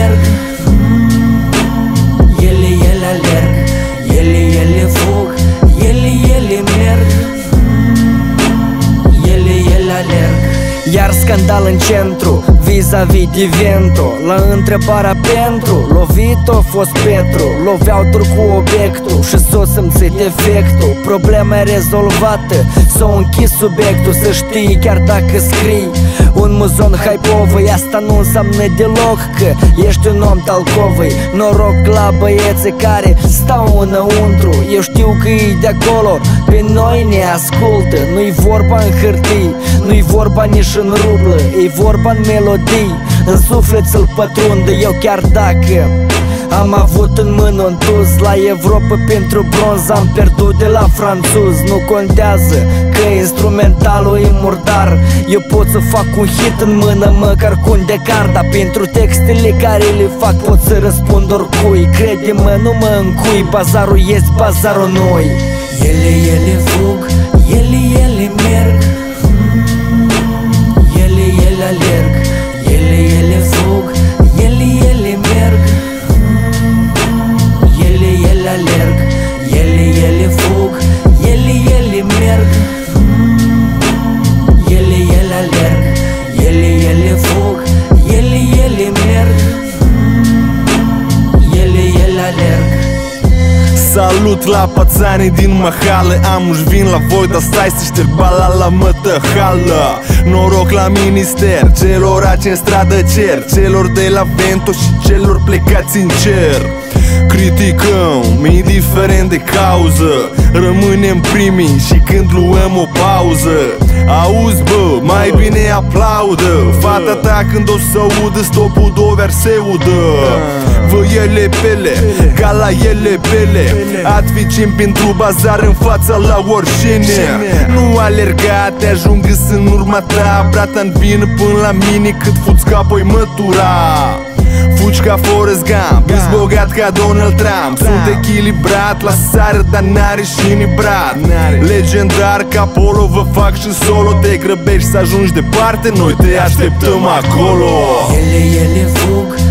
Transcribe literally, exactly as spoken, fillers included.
merg, ele, ele alerg, ele, ele fug, ele, ele merg, ele, ele alerg. Iar scandal în centru, vis-a-vis de vento. La întrebarea pentru, lovit a fost Petru. Loveau dur cu obiectul și s-o simțit efectul. Problema e rezolvată, s-o închis subiectul. Să știi chiar dacă scrii un muzon hypovăi, asta nu înseamnă deloc că ești un om talcovăi. Noroc la băieții care stau înăuntru. Eu știu că e de acolo, pe noi ne ascultă. Nu-i vorba în hârtii, nu-i vorba nici în rublă, e vorba în melodii, în suflet să-l pătrundă. Eu chiar dacă am avut în mână un tuz la Europa pentru bronz, am pierdut de la franțuz. Nu contează că instrumentalul e murdar, eu pot să fac un hit în mână, măcar cu un decar. Dar pentru textele care le fac pot să răspund oricui. Crede-mă, nu mă încui, bazarul ies, bazarul noi. Ele, ele fug, ele, ele merg, ele, ele alerg, ele, ele fug, ele, ele merg, ele, ele alerg, ele, ele fug, ele, ele merg, ele, ele alerg, ele, ele fug, ele, ele merg, ele, ele alerg. Salut la pațanii din Mahală, amuși vin la voi, dar stai să șterg bala la mătăhală. Noroc la minister, celor ace în stradă cer, celor de la Vento și celor plecați în cer. Criticăm, indiferent de cauză, rămânem primii și când luăm o pauză. Auzi bă, mai bine aplaudă fata ta când o să audă stopul două verseudă. Vă ele pele, ca la ele pele, adficim pentru bazar în fața la oricine. Nu alerga, te ajung în urma ta, bratan vină până la mine cât fuți ca apoi mătura. Fugi ca Forrest Gump, ești bogat ca Donald Trump. Sunt echilibrat, la sară, dar n-are și nibrat. Legendar ca Apollo, vă fac și solo. Te grăbești să ajungi departe, noi te așteptăm acolo. Ele, ele fug,